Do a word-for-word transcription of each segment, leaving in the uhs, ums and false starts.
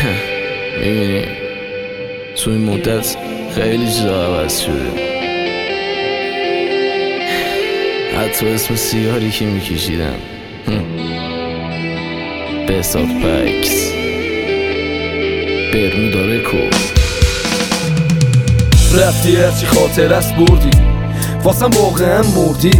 میبینی تو این مدت خیلی چیزا عوض شده، حتی اسم سیگاری که میکشیدم بسات پکس برمودا رکورد. رفتی هرچی خاطر است بردی، واسم واقعا مردی.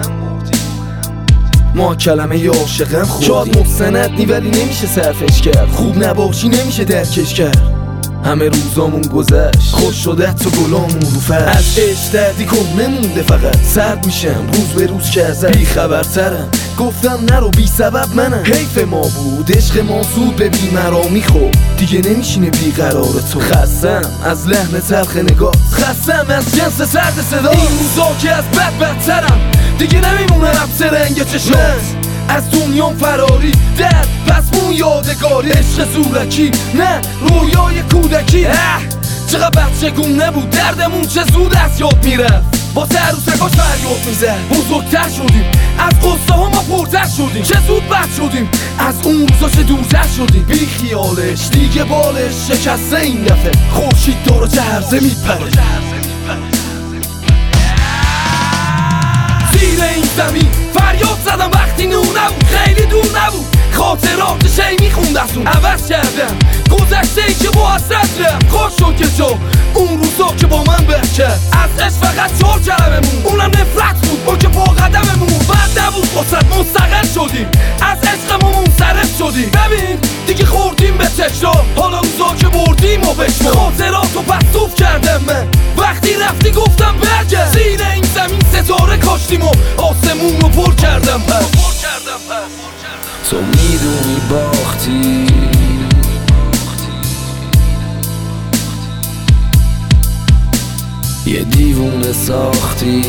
ما کلمه ی عاشقم خوردی. شاید مستند نی ولی نمیشه صرفش کرد، خوب نباشی نمیشه درکش کرد. همه روزامون گذشت، خوش شده تو گلامون رو فرش. از عشق دردی کن نمونده، فقط سرد میشم روز به روز که ازت بی خبرترم. گفتم نرو بی سبب منم، حیف ما بود عشق ما زود به بیمرامی. خب دیگه نمیشینه بی قرار تو. خستم از لحن تلخ نگاه، خستم از جنس سرد صدا. این روزا که از بد بدترم، دیگه نمیمونه رفت رنگ چشات. از دنیام فراری درد پس مون یادگاری. عشق زورکی نه رویای کودکی. چقدر بچگون نبود دردمون، چه زود از یاد میرفت. با عروسکاش فریاد میزد بزرگتر شدیم، از قصه ها ما پرتر شدیم. چه زود بد شدیم، از اون روزا چه دورتر شدیم. بی خیالش دیگه بالش شکسته این دفعه، خورشید داره چه هرزه میپره. زیر این زمین فریاد زدم وقتی نور نبود، خیلی دور نبود. خاطرات شی میخوند از اون عوض کردم، گذشته ای که با حسرت رفت. خوش شد که تو اون روزا که با من برکرد. از عشق فقط چهار کلمه مون، اونم نفرت بود. ما که با قدممون بد نبود، واسط مستقل شدیم. از عشقمون منصرف شدیم. ببین دیگه خوردیم به تکرار، حالا روزا که بردیم و بشمار. خاطراتو پس توف کردم من، وقتی رفتی گفتم برگرد. زیر این زمین ستاره کاشتیم و آسمون رو پر کردم پس. تو میدونی باختی، یه دیوونه ساختی.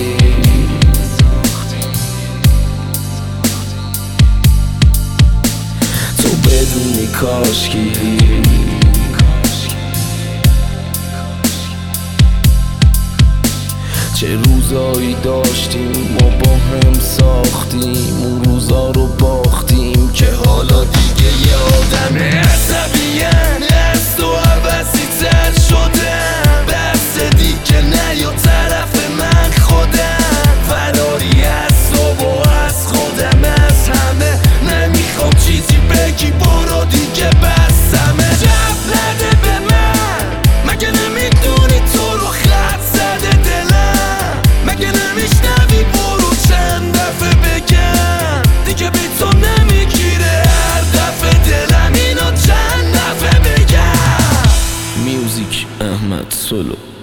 تو بدونی کاشکی چه روزایی داشتیم ما با هم ساختیم. اون روزا رو باختیم که حالا دیگه یادم عصبیم از تو عوضی تر شدم. بس دیگه نیا طرف من خودم، فراری از تو و از خودم. از همه نمیخوام چیزی بگی، برو دیگه بسمه. جب نده به من، مگه نمیدونی تو رو خط زده دلم. مگه نمیشنوی برو چند دفعه بگم، دیگه بی تو نمیگیره هر دفعه دلم اینو چند دفعه بگم. میوزیک احمد سولو.